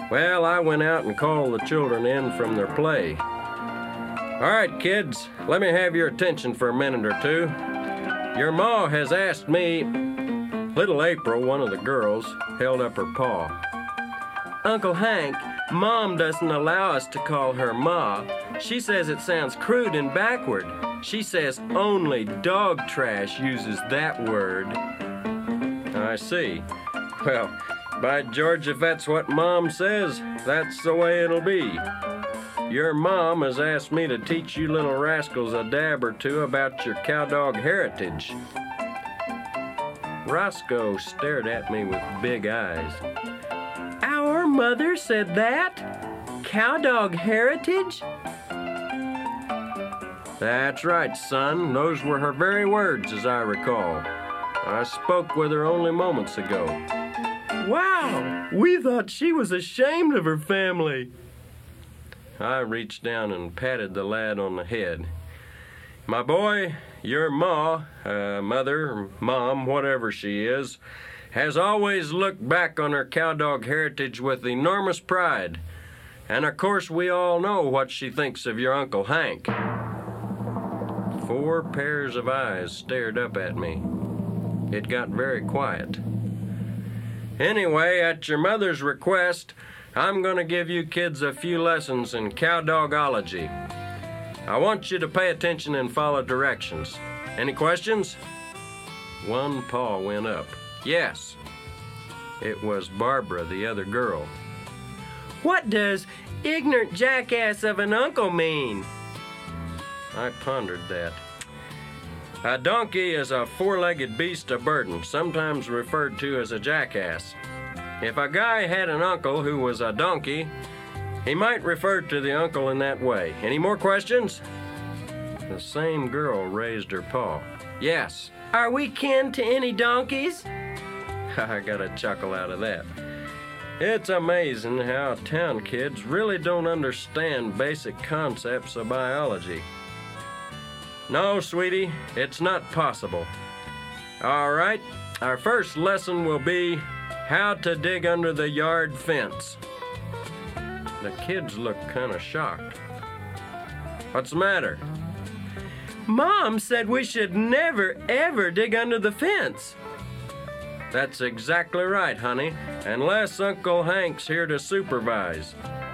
Well, I went out and called the children in from their play. All right, kids, let me have your attention for a minute or two. Your ma has asked me... Little April, one of the girls, held up her paw. Uncle Hank, Mom doesn't allow us to call her Ma. She says it sounds crude and backward. She says only dog trash uses that word. I see. Well, by George, if that's what Mom says, that's the way it'll be. Your mom has asked me to teach you little rascals a dab or two about your cowdog heritage. Roscoe stared at me with big eyes. Our mother said that? Cowdog heritage? That's right, son. Those were her very words, as I recall. I spoke with her only moments ago. Wow! We thought she was ashamed of her family. I reached down and patted the lad on the head. My boy, your mother, mom, whatever she is, has always looked back on her cowdog heritage with enormous pride. And of course we all know what she thinks of your Uncle Hank. 4 pairs of eyes stared up at me. It got very quiet. Anyway, at your mother's request, I'm going to give you kids a few lessons in cowdogology. I want you to pay attention and follow directions. Any questions? One paw went up. Yes. It was Barbara, the other girl. What does ignorant jackass of an uncle mean? I pondered that. A donkey is a 4-legged beast of burden, sometimes referred to as a jackass. If a guy had an uncle who was a donkey, he might refer to the uncle in that way. Any more questions? The same girl raised her paw. Yes. Are we kin to any donkeys? I got a chuckle out of that. It's amazing how town kids really don't understand basic concepts of biology. No, sweetie, it's not possible. All right, our first lesson will be how to dig under the yard fence. The kids looked kind of shocked. What's the matter? Mom said we should never, ever dig under the fence. That's exactly right, honey, unless Uncle Hank's here to supervise.